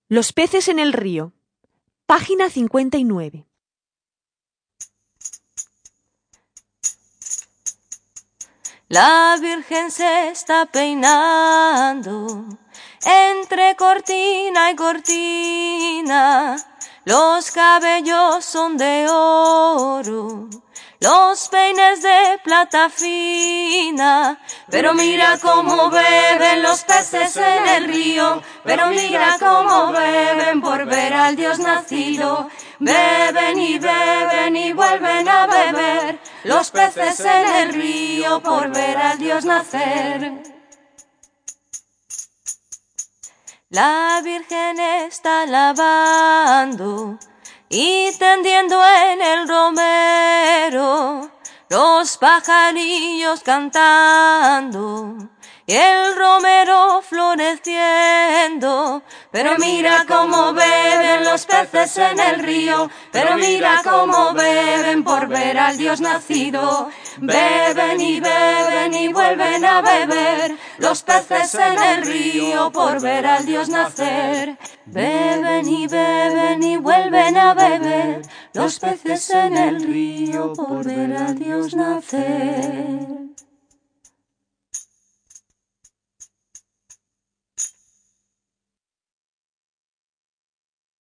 Los peces en el río. Página 59. La Virgen se está peinando entre cortina y cortina. Los cabellos son de oro, los peines de plata fina. Pero mira cómo beben los peces en el río, pero mira cómo beben por ver al Dios nacido. Beben y vuelven a beber los peces en el río por ver al Dios nacer. La Virgen está lavando y tendiendo en el romero, los pajarillos cantando y el romero floreciendo. Pero mira cómo beben los peces en el río, pero mira cómo beben por ver al Dios nacido. Beben y vuelven a beber los peces en el río por ver al Dios nacer. Beben y vuelven a beber los peces en el río por ver al Dios nacer.